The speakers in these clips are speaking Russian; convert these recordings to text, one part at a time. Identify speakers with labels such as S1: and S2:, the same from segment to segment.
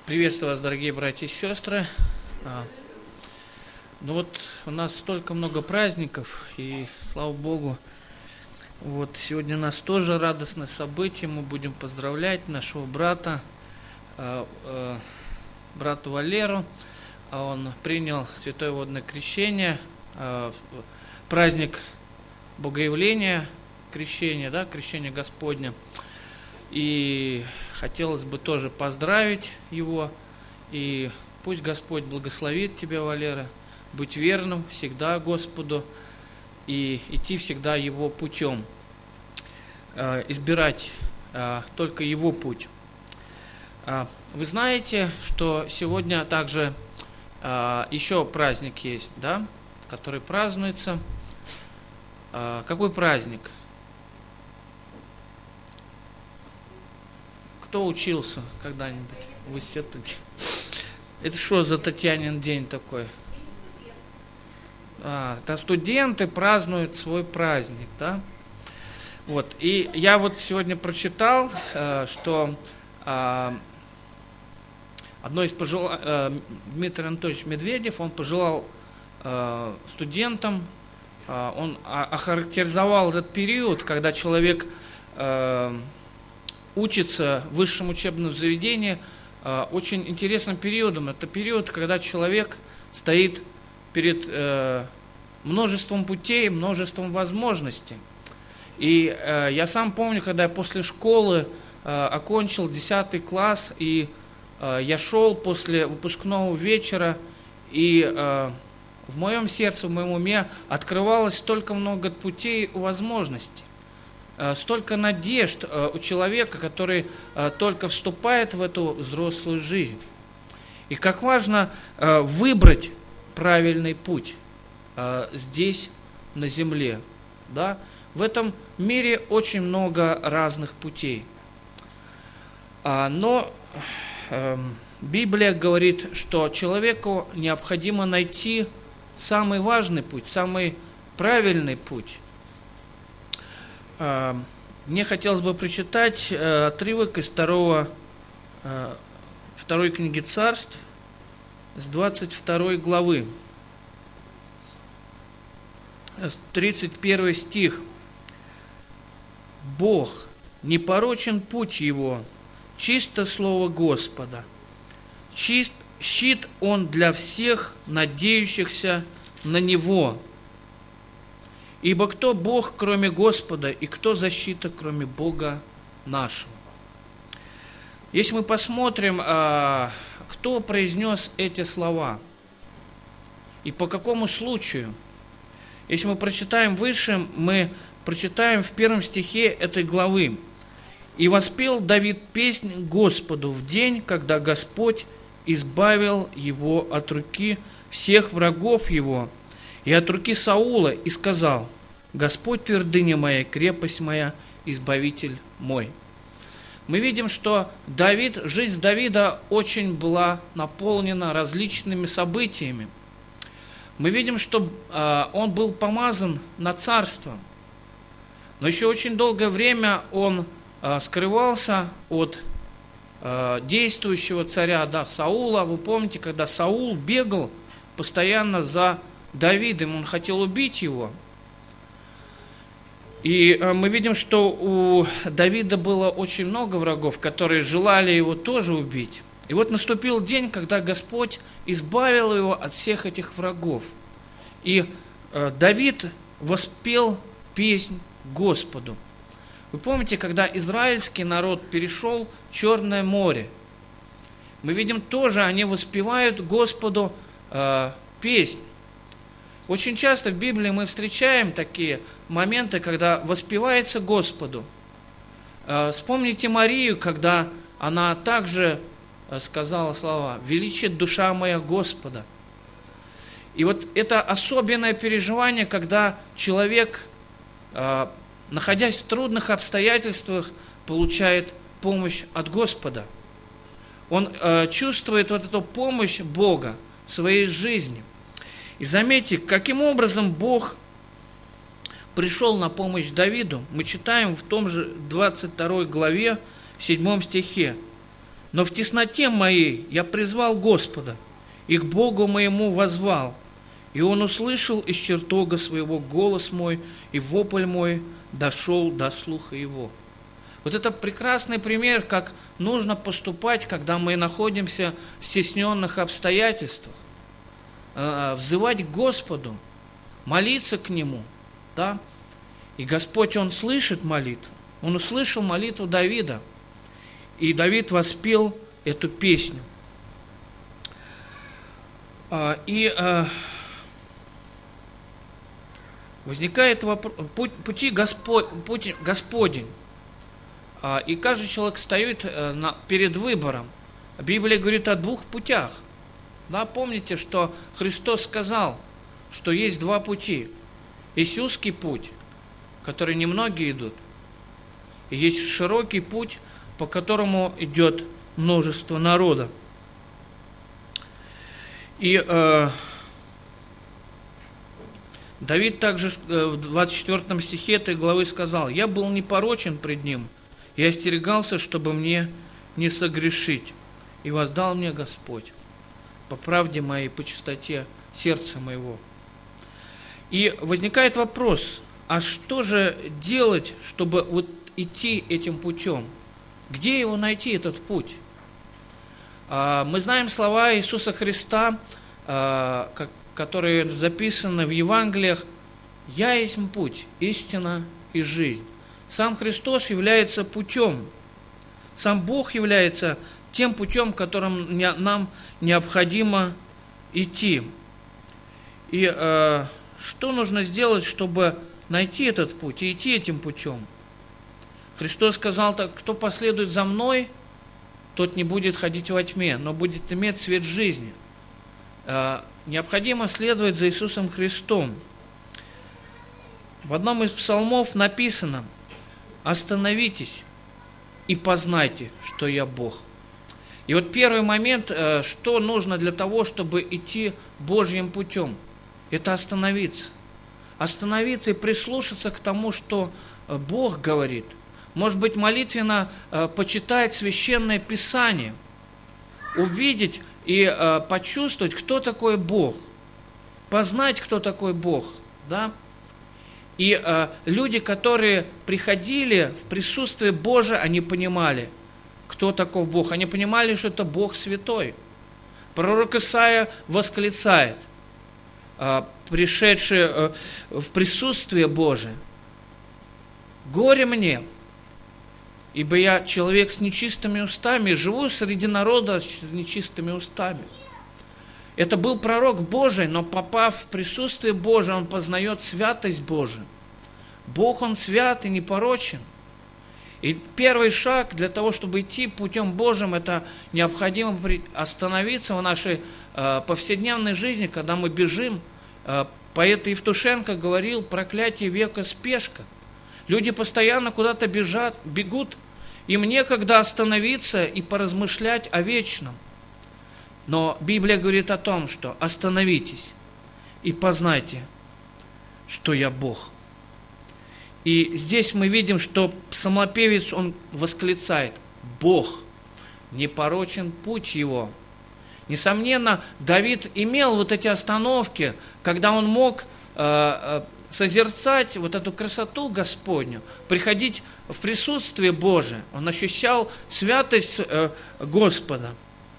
S1: Приветствую вас, дорогие братья и сестры. Ну вот у нас столько много праздников, и слава Богу, вот сегодня у нас тоже радостное событие. Мы будем поздравлять нашего брата, брата Валеру. Он принял святое водное крещение, праздник Богоявления, крещение, да, крещение Господне. И хотелось бы тоже поздравить его, и пусть Господь благословит тебя, Валера, быть верным всегда Господу и идти всегда Его путем, избирать только Его путь. Вы знаете, что сегодня также еще праздник есть, да, который празднуется. Какой праздник? Кто учился когда-нибудь в институте? Это что за Татьянин день такой? Это студенты празднуют свой праздник, да? Вот. И я вот сегодня прочитал, что одно из Дмитрий Анатольевич Медведев, он пожелал студентам, он охарактеризовал этот период, когда человек учится в высшем учебном заведении, очень интересным периодом. Это период, когда человек стоит перед множеством путей, множеством возможностей. И я сам помню, когда я после школы окончил 10 класс, и я шел после выпускного вечера, и в моем сердце, в моем уме открывалось столько много путей и возможностей. Столько надежд у человека, который только вступает в эту взрослую жизнь. И как важно выбрать правильный путь здесь, на земле. Да? В этом мире очень много разных путей. Но Библия говорит, что человеку необходимо найти самый важный путь, самый правильный путь. Мне хотелось бы прочитать отрывок из второй книги Царств, с 22 главы, с 31 стих. «Бог, непорочен путь Его, чисто слово Господа, чист щит Он для всех, надеющихся на Него. Ибо кто Бог, кроме Господа, и кто защита, кроме Бога нашего?» Если мы посмотрим, кто произнес эти слова и по какому случаю, если мы прочитаем выше, мы прочитаем в 1 стихе этой главы: «И воспел Давид песнь Господу в день, когда Господь избавил его от руки всех врагов его, и от руки Саула, и сказал: Господь твердыня моя, крепость моя, избавитель мой». Мы видим, что жизнь Давида очень была наполнена различными событиями. Мы видим, что он был помазан на царство, но еще очень долгое время он скрывался от действующего царя, да, Саула. Вы помните, когда Саул бегал постоянно за Давидом, он хотел убить его. И мы видим, что у Давида было очень много врагов, которые желали его тоже убить. И вот наступил день, когда Господь избавил его от всех этих врагов. И Давид воспел песнь Господу. Вы помните, когда израильский народ перешел Черное море, мы видим тоже, они воспевают Господу песнь. Очень часто в Библии мы встречаем такие моменты, когда воспевается Господу. Вспомните Марию, когда она также сказала слова: «Величит душа моя Господа». И вот это особенное переживание, когда человек, находясь в трудных обстоятельствах, получает помощь от Господа. Он чувствует вот эту помощь Бога в своей жизни. И заметьте, каким образом Бог пришел на помощь Давиду. Мы читаем в том же 22 главе, в 7 стихе: Но в тесноте моей я призвал Господа, и к Богу моему воззвал. И Он услышал из чертога своего голос мой, и вопль мой дошел до слуха Его». Вот это прекрасный пример, как нужно поступать, когда мы находимся в стесненных обстоятельствах. Взывать к Господу, молиться к Нему. Да? И Господь, Он слышит молитву. Он услышал молитву Давида. И Давид воспел эту песню. Возникает вопрос, путь Господень. И каждый человек стоит перед выбором. Библия говорит о двух путях. Да, помните, что Христос сказал, что есть два пути. Есть узкий путь, который немногие идут. И есть широкий путь, по которому идет множество народа. И Давид также в 24 стихе этой главы сказал: «Я был непорочен пред Ним, и остерегался, чтобы мне не согрешить, и воздал мне Господь по правде моей, по чистоте сердца моего». И возникает вопрос, а что же делать, чтобы вот идти этим путем? Где его найти, этот путь? Мы знаем слова Иисуса Христа, которые записаны в Евангелиях: «Я есть путь, истина и жизнь». Сам Христос является путем. Сам Бог является тем путем, которым нам необходимо идти. И что нужно сделать, чтобы найти этот путь и идти этим путем? Христос сказал так: «Кто последует за Мной, тот не будет ходить во тьме, но будет иметь свет жизни». Необходимо следовать за Иисусом Христом. В одном из псалмов написано: «Остановитесь и познайте, что я Бог». И вот первый момент, что нужно для того, чтобы идти Божьим путем, это остановиться. Остановиться и прислушаться к тому, что Бог говорит. Может быть, молитвенно почитать Священное Писание, увидеть и почувствовать, кто такой Бог, познать, кто такой Бог, да? И люди, которые приходили в присутствие Божие, они понимали, кто таков Бог. Они понимали, что это Бог святой. Пророк Исаия восклицает, пришедший в присутствие Божие: «Горе мне, ибо я человек с нечистыми устами, живу среди народа с нечистыми устами». Это был пророк Божий, но попав в присутствие Божие, он познает святость Божию. Бог, Он свят и непорочен. И первый шаг для того, чтобы идти путем Божьим, это необходимо остановиться в нашей повседневной жизни, когда мы бежим. Поэт Евтушенко говорил: «Проклятие века спешка». Люди постоянно куда-то бегут, им некогда остановиться и поразмышлять о вечном. Но Библия говорит о том, что остановитесь и познайте, что я Бог. И здесь мы видим, что псалмопевец, он восклицает: «Бог, непорочен путь его». Несомненно, Давид имел вот эти остановки, когда он мог созерцать вот эту красоту Господню, приходить в присутствие Божие. Он ощущал святость Господа.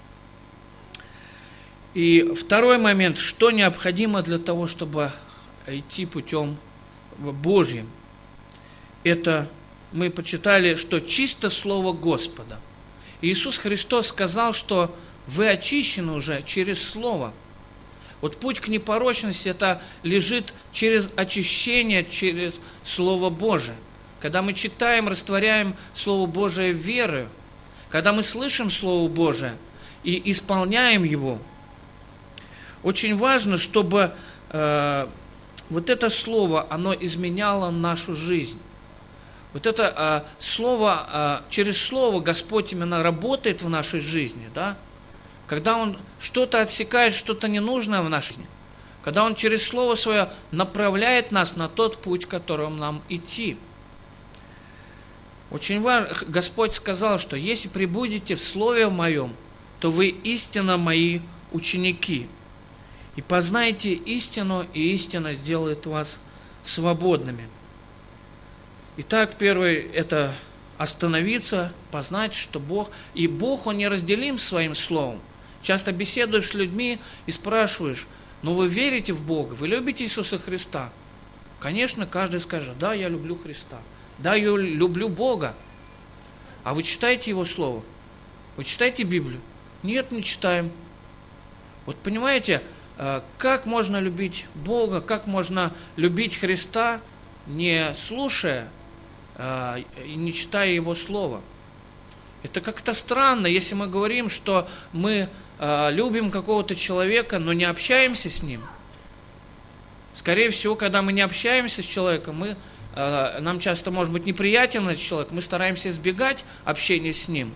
S1: И второй момент, что необходимо для того, чтобы идти путем Божьим. Это мы почитали, что чисто Слово Господа. Иисус Христос сказал, что вы очищены уже через Слово. Вот путь к непорочности, это лежит через очищение, через Слово Божие. Когда мы читаем, растворяем Слово Божие верою, когда мы слышим Слово Божие и исполняем его, очень важно, чтобы вот это Слово, оно изменяло нашу жизнь. Вот это Слово, через Слово Господь именно работает в нашей жизни, да? Когда Он что-то отсекает, что-то ненужное в нашей жизни, когда Он через Слово Свое направляет нас на тот путь, которым нам идти. Очень важно, Господь сказал, что если пребудете в Слове Моем, то вы истинно Мои ученики. И познайте истину, и истина сделает вас свободными. Итак, первое – это остановиться, познать, что Бог, и Бог, Он неразделим своим Словом. Часто беседуешь с людьми и спрашиваешь: ну вы верите в Бога, вы любите Иисуса Христа? Конечно, каждый скажет: да, я люблю Христа, да, я люблю Бога. А вы читаете Его Слово? Вы читаете Библию? Нет, не читаем. Вот понимаете, как можно любить Бога, как можно любить Христа, не слушая и не читая Его Слово? Это как-то странно, если мы говорим, что мы любим какого-то человека, но не общаемся с ним. Скорее всего, когда мы не общаемся с человеком, нам часто может быть неприятен этот человек, мы стараемся избегать общения с ним.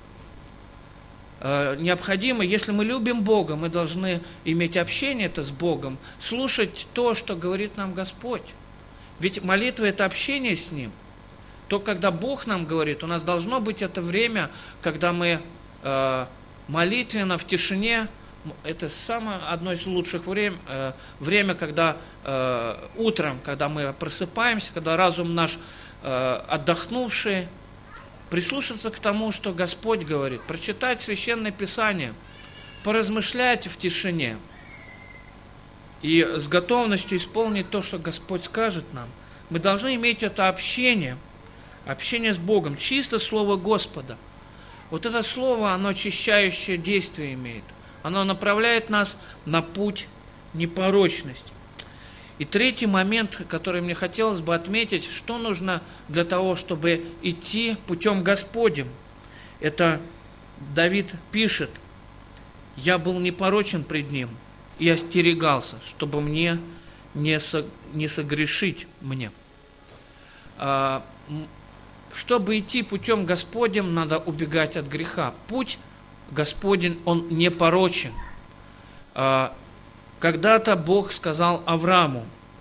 S1: Необходимо, если мы любим Бога, мы должны иметь общение это с Богом, слушать то, что говорит нам Господь. Ведь молитва – это общение с Ним. То, когда Бог нам говорит, у нас должно быть это время, когда мы молитвенно, в тишине. Это самое одно из лучших время, когда утром, когда мы просыпаемся, когда разум наш отдохнувший, прислушаться к тому, что Господь говорит, прочитать Священное Писание, поразмышлять в тишине и с готовностью исполнить то, что Господь скажет нам. Мы должны иметь это общение с Богом, чисто Слово Господа. Вот это Слово, оно очищающее действие имеет. Оно направляет нас на путь непорочности. И третий момент, который мне хотелось бы отметить, что нужно для того, чтобы идти путем Господним. Это Давид пишет: «Я был непорочен пред Ним и остерегался, чтобы мне не согрешить мне». Чтобы идти путем Господним, надо убегать от греха. Путь Господень, он непорочен. Когда-то Бог сказал Аврааму: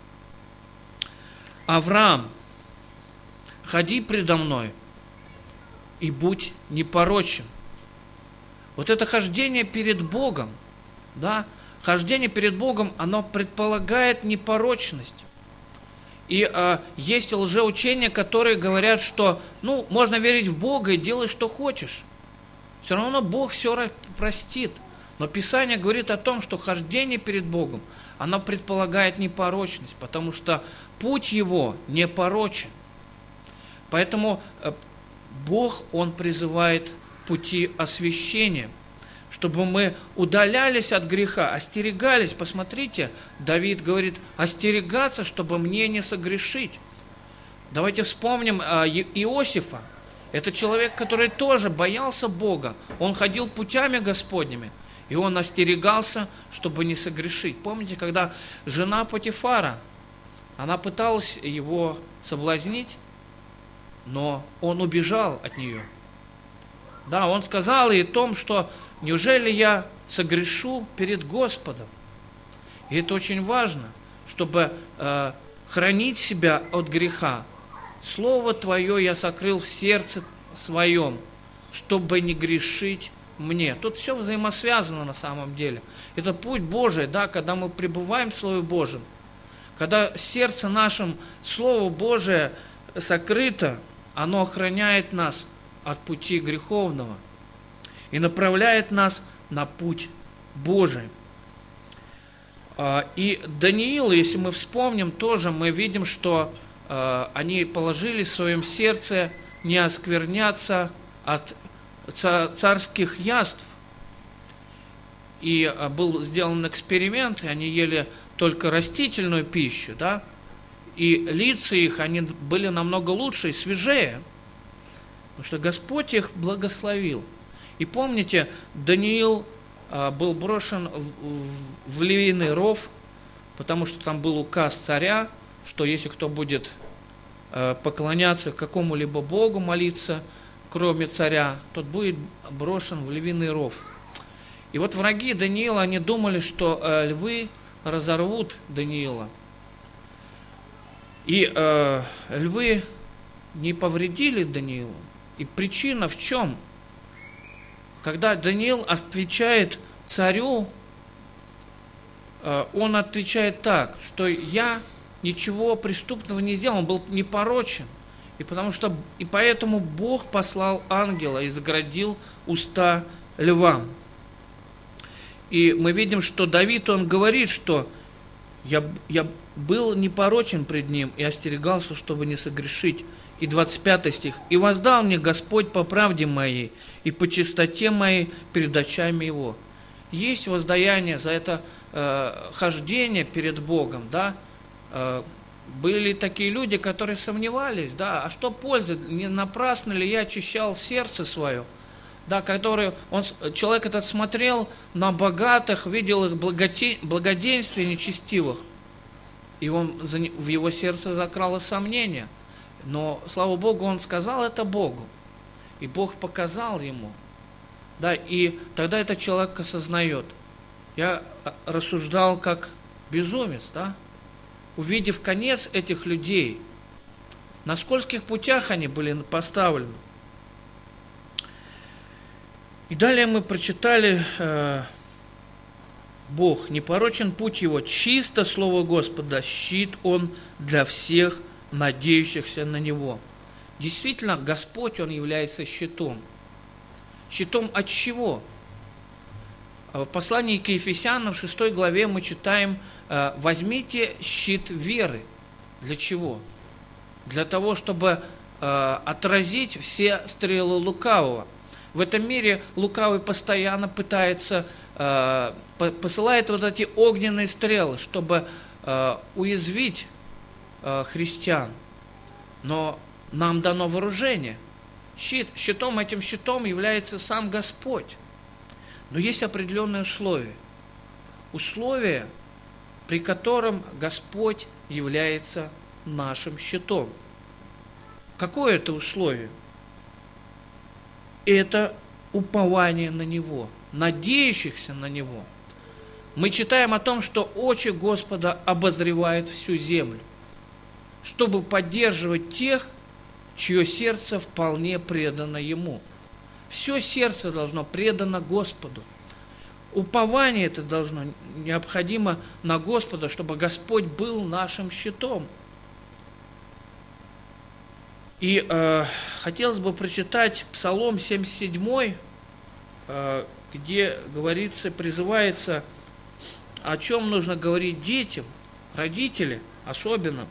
S1: «Авраам, ходи предо мной и будь непорочен». Вот это хождение перед Богом, да, хождение перед Богом, оно предполагает непорочность. И есть лжеучения, которые говорят, что можно верить в Бога и делать, что хочешь. Все равно Бог все простит. Но Писание говорит о том, что хождение перед Богом, оно предполагает непорочность, потому что путь Его непорочен. Поэтому Бог, Он призывает пути освящения, чтобы мы удалялись от греха, остерегались. Посмотрите, Давид говорит: остерегаться, чтобы мне не согрешить. Давайте вспомним Иосифа. Это человек, который тоже боялся Бога. Он ходил путями Господними, и он остерегался, чтобы не согрешить. Помните, когда жена Потифара, она пыталась его соблазнить, но он убежал от нее. Да, он сказал ей о том, что неужели я согрешу перед Господом? И это очень важно, чтобы хранить себя от греха. Слово Твое я сокрыл в сердце своем, чтобы не грешить мне. Тут все взаимосвязано на самом деле. Это путь Божий, да, когда мы пребываем в Слове Божьем, когда в сердце нашем Слово Божие сокрыто, оно охраняет нас от пути греховного и направляет нас на путь Божий. И Даниил, если мы вспомним, тоже мы видим, что они положили в своем сердце не оскверняться от царских яств. И был сделан эксперимент, и они ели только растительную пищу, да, и лица их, они были намного лучше и свежее, потому что Господь их благословил. И помните, Даниил был брошен в львиный ров, потому что там был указ царя, что если кто будет поклоняться какому-либо богу, молиться, кроме царя, тот будет брошен в львиный ров. И вот враги Даниила, они думали, что львы разорвут Даниила. И львы не повредили Даниилу. И причина в чем? Когда Даниил отвечает царю, он отвечает так, что я ничего преступного не сделал, он был непорочен. И поэтому Бог послал ангела и заградил уста львам. И мы видим, что Давид, он говорит, что я был непорочен пред ним и остерегался, чтобы не согрешить. И 25 стих. «И воздал мне Господь по правде моей и по чистоте моей перед очами его». Есть воздаяние за это хождение перед Богом, да? Были такие люди, которые сомневались, да, а что пользы, не напрасно ли я очищал сердце свое, да, человек этот смотрел на богатых, видел их благоденствие нечестивых, и в его сердце закрало сомнение, но, слава Богу, он сказал это Богу, и Бог показал ему, да, и тогда этот человек осознает. Я рассуждал как безумец, да, увидев конец этих людей, на скользких путях они были поставлены. И далее мы прочитали, Бог, непорочен путь его, чисто слово Господа, щит он для всех надеющихся на него. Действительно, Господь, он является щитом. Щитом от чего? В послании к Ефесянам в 6 главе мы читаем: возьмите щит веры. Для чего? Для того, чтобы отразить все стрелы лукавого. В этом мире лукавый постоянно пытается, посылает вот эти огненные стрелы, чтобы уязвить христиан. Но нам дано вооружение. Этим щитом является сам Господь. Но есть определенные условия. Условия, при котором Господь является нашим щитом. Какое это условие? Это упование на Него, надеющихся на Него. Мы читаем о том, что очи Господа обозревают всю землю, чтобы поддерживать тех, чье сердце вполне предано Ему. Все сердце должно предано Господу. Упование это необходимо на Господа, чтобы Господь был нашим щитом. И хотелось бы прочитать Псалом 77, где говорится, призывается, о чем нужно говорить детям, родителям особенно.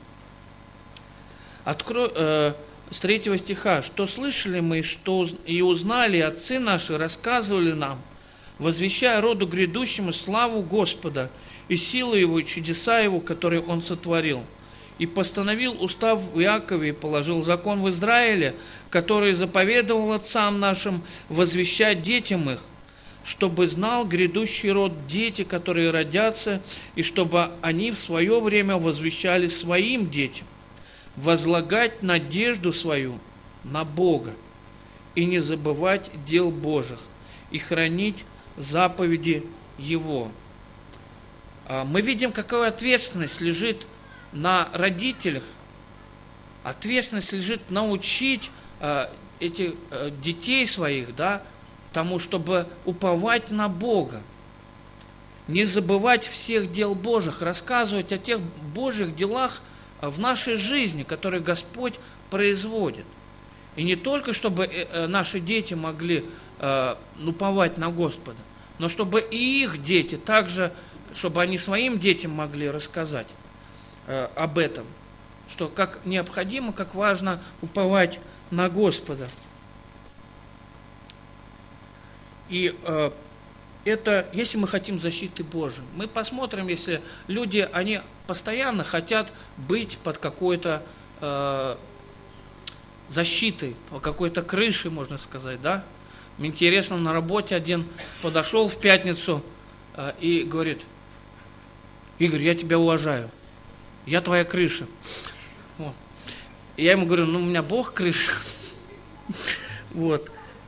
S1: С 3 стиха. «Что слышали мы, что и узнали отцы наши, рассказывали нам, возвещая роду грядущему славу Господа и силу Его, и чудеса Его, которые Он сотворил. И постановил устав в Иакове, и положил закон в Израиле, который заповедовал отцам нашим возвещать детям их, чтобы знал грядущий род дети, которые родятся, и чтобы они в свое время возвещали своим детям, возлагать надежду свою на Бога и не забывать дел Божьих и хранить заповеди Его». Мы видим, какая ответственность лежит на родителях. Ответственность лежит научить этих детей своих, да, тому, чтобы уповать на Бога, не забывать всех дел Божьих, рассказывать о тех Божьих делах в нашей жизни, которые Господь производит. И не только, чтобы наши дети могли уповать на Господа, но чтобы и их дети также, чтобы они своим детям могли рассказать об этом, что как необходимо, как важно уповать на Господа. И это, если мы хотим защиты Божией. Мы посмотрим, если люди, они постоянно хотят быть под какой-то защитой, под какой-то крышей, можно сказать, да. Мне интересно, на работе один подошел в пятницу и говорит: «Игорь, я тебя уважаю, я твоя крыша». Вот. И я ему говорю: «Ну, у меня Бог крыша». Вот.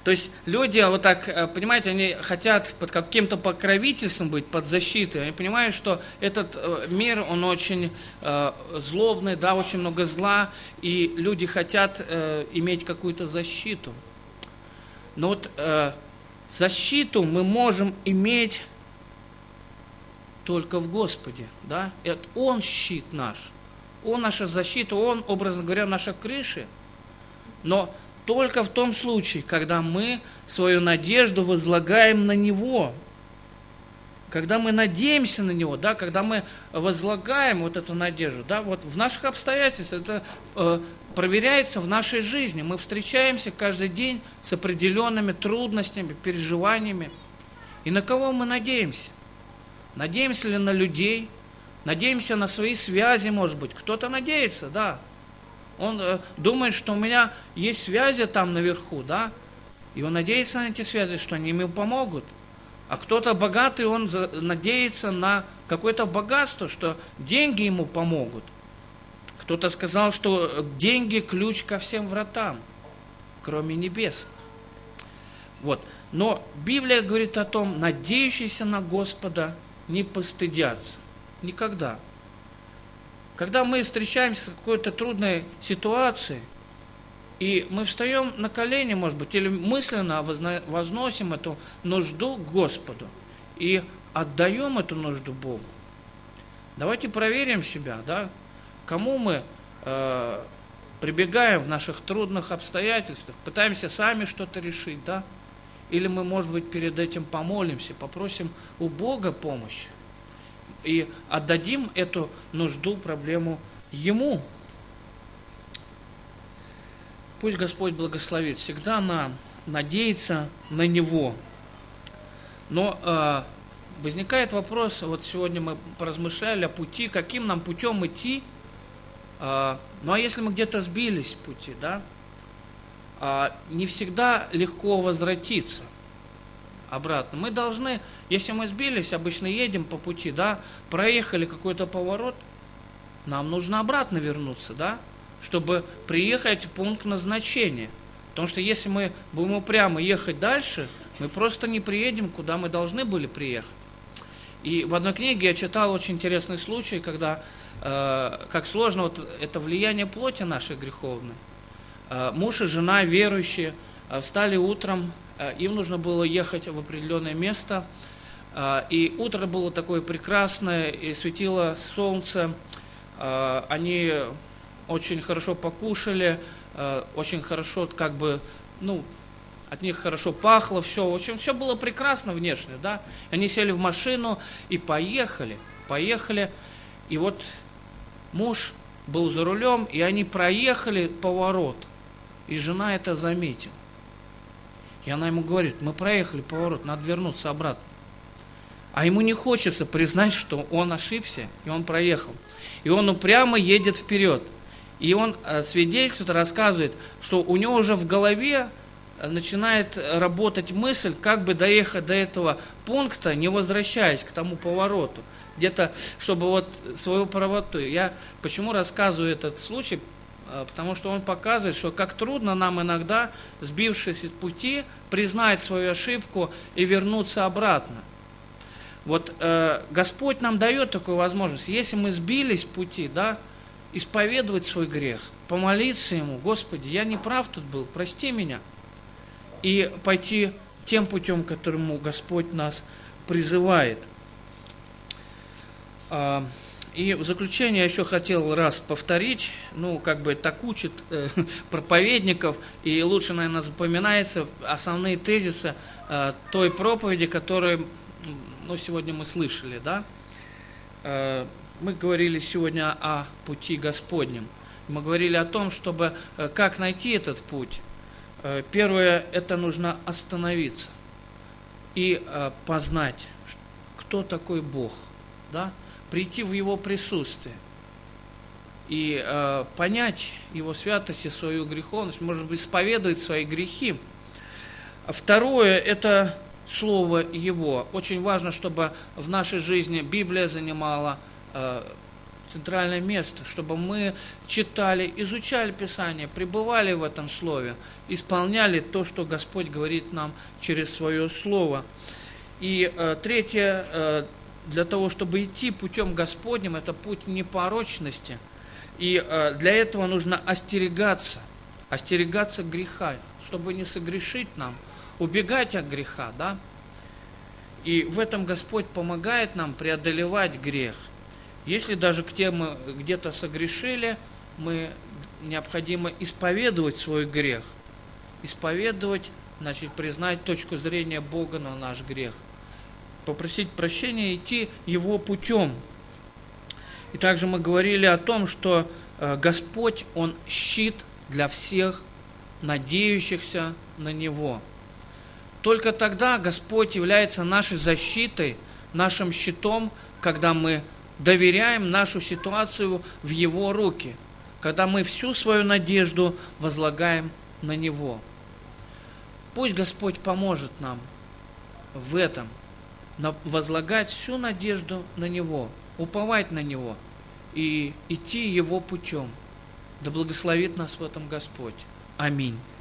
S1: То есть люди вот так, понимаете, они хотят под каким-то покровительством быть, под защитой. Они понимают, что этот мир, он очень злобный, да, очень много зла, и люди хотят иметь какую-то защиту. Но вот защиту мы можем иметь только в Господе, да? Это Он щит наш, Он наша защита, Он, образно говоря, наша крыша. Но только в том случае, когда мы свою надежду возлагаем на Него, когда мы надеемся на Него, да, когда мы возлагаем вот эту надежду, да, вот в наших обстоятельствах, это проверяется в нашей жизни. Мы встречаемся каждый день с определенными трудностями, переживаниями. И на кого мы надеемся? Надеемся ли на людей? Надеемся на свои связи, может быть. Кто-то надеется, да. Он думает, что у меня есть связи там наверху, да, и он надеется на эти связи, что они ему помогут. А кто-то богатый, он надеется на какое-то богатство, что деньги ему помогут. Кто-то сказал, что деньги – ключ ко всем вратам, кроме небесных. Вот. Но Библия говорит о том, надеющиеся на Господа не постыдятся. Никогда. Когда мы встречаемся с какой-то трудной ситуацией, и мы встаем на колени, может быть, или мысленно возносим эту нужду к Господу и отдаем эту нужду Богу. Давайте проверим себя, да, кому мы прибегаем в наших трудных обстоятельствах, пытаемся сами что-то решить, да, или мы, может быть, перед этим помолимся, попросим у Бога помощи и отдадим эту нужду, проблему Ему. Пусть Господь благословит всегда нам надеяться на Него. Но возникает вопрос, вот сегодня мы поразмышляли о пути, каким нам путем идти. Ну а если мы где-то сбились в пути, да, не всегда легко возвратиться обратно. Мы должны, если мы сбились, обычно едем по пути, да, проехали какой-то поворот, нам нужно обратно вернуться, да, чтобы приехать в пункт назначения. Потому что если мы будем упрямо ехать дальше, мы просто не приедем, куда мы должны были приехать. И в одной книге я читал очень интересный случай, когда, как сложно вот это влияние плоти нашей греховной. Муж и жена верующие встали утром, им нужно было ехать в определенное место, и утро было такое прекрасное, и светило солнце, они очень хорошо покушали, очень хорошо, как бы, ну, от них хорошо пахло, все, в общем, все было прекрасно внешне, да. Они сели в машину и поехали, и вот муж был за рулем, и они проехали поворот, и жена это заметила. И она ему говорит: мы проехали поворот, надо вернуться обратно. А ему не хочется признать, что он ошибся, и он проехал. И он упрямо едет вперед. И он свидетельствует, рассказывает, что у него уже в голове начинает работать мысль, как бы доехать до этого пункта, не возвращаясь к тому повороту. Где-то, чтобы вот свою правоту. Я почему рассказываю этот случай? Потому что он показывает, что как трудно нам иногда, сбившись с пути, признать свою ошибку и вернуться обратно. Вот Господь нам дает такую возможность. Если мы сбились с пути, да, исповедовать свой грех, помолиться Ему: Господи, я не прав тут был, прости меня. И пойти тем путем, к которому Господь нас призывает. И в заключение я еще хотел раз повторить, ну, как бы так учат проповедников, и лучше, наверное, запоминается основные тезисы той проповеди, которую, ну, сегодня мы слышали, да. Мы говорили сегодня о пути Господнем. Мы говорили о том, чтобы как найти этот путь. Первое, это нужно остановиться и познать, кто такой Бог, да? Прийти в Его присутствие и понять Его святость и свою греховность, может быть, исповедовать свои грехи. Второе, это Слово Его. Очень важно, чтобы в нашей жизни Библия занимала центральное место, чтобы мы читали, изучали Писание, пребывали в этом Слове, исполняли то, что Господь говорит нам через Свое Слово. И третье, для того, чтобы идти путем Господним, это путь непорочности. И для этого нужно остерегаться греха, чтобы не согрешить нам, убегать от греха, да? И в этом Господь помогает нам преодолевать грех. Если даже где мы где-то согрешили, необходимо исповедовать свой грех. Исповедовать, значит, признать точку зрения Бога на наш грех. Попросить прощения и идти Его путем. И также мы говорили о том, что Господь, Он щит для всех надеющихся на Него. Только тогда Господь является нашей защитой, нашим щитом, когда мы доверяем нашу ситуацию в Его руки, когда мы всю свою надежду возлагаем на Него. Пусть Господь поможет нам в этом, возлагать всю надежду на Него, уповать на Него и идти Его путем. Да благословит нас в этом Господь. Аминь.